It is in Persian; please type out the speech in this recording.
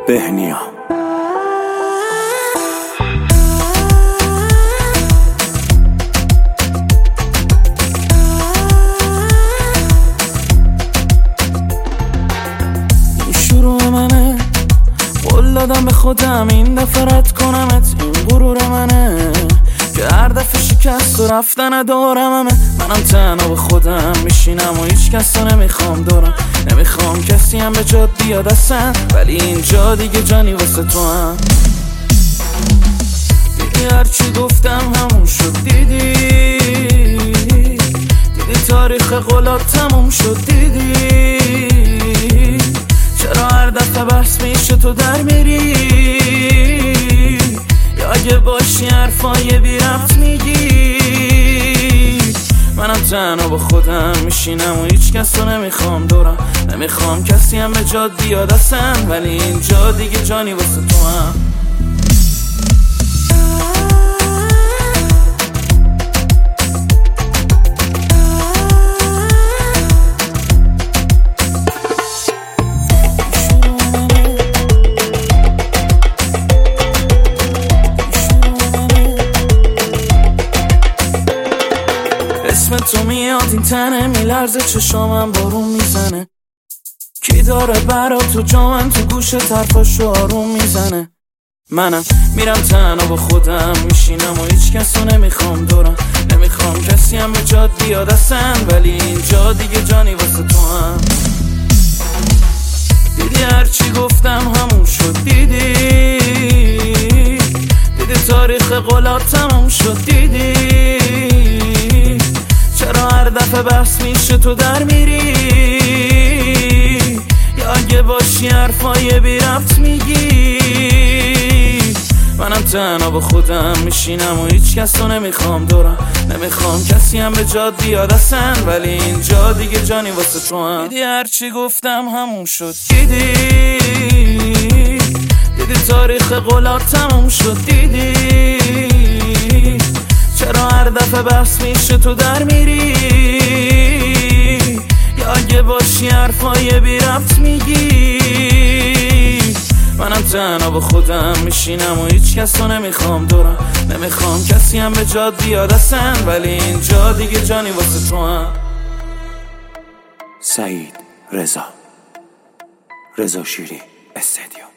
بهنیا. این شروع منه، قول دادم به خودم این دفعه رد کنمت. این غرور منه که هر دفعه شکست و رفتن دارم. منم تنها به خودم میشینم و هیچ کس رو نمیخوام دارم. نمیخوام کسی هم به جاد بیاد اصلا، ولی اینجا دیگه جانی واسه تو هم. دیدی هرچی گفتم همون شد. دیدی تاریخ قولات تموم شد. دیدی چرا هر دفعه بحث میشه تو در میری، یا اگه باشی حرفای بی ربط میگی. منم تنها با خودم میشینم و هیچ کس رو نمیخوام دورم. نمیخوام کسی هم به جاد بیاد اصلا، ولی اینجا دیگه جانی واسه تو هم. اسم تو میاد این تنه، میلرزه چشامم بارون میزنه. کی داره برا تو جامن تو گوش طرفاشو آروم میزنه. منم میرم تنها با خودم میشینم و هیچ کس رو نمیخوام دورم. نمیخوام کسی هم به جاد بیاد اصلا، ولی اینجا دیگه جانی واسه تو هم. دیدی هرچی گفتم همون شد. دیدی تاریخ قولات تموم شد. دیدی چرا هر دفعه بحث میشه تو در میری، یا اگه باشی حرفای بی ربط میگی. منم تنها با خودم میشینم و هیچ کس رو نمیخوام دورم. نمیخوام کسی هم به جاد بیاد اصلا، ولی اینجا دیگه جانی واسه تو هم. دیدی هرچی گفتم همون شد. دیدی تاریخ قولات تموم شد. دیدی چرا هر دفعه بحث میشه تو در میری، یا اگه باشی حرفای بی ربط میگی. منم تنها با خودم میشینم و هیچ کس رو نمیخوام دورم. نمیخوام کسی هم به جاد بیاد اصلا، ولی اینجا دیگه جانی واسه تو هم. سعید رضا شیری استدیو.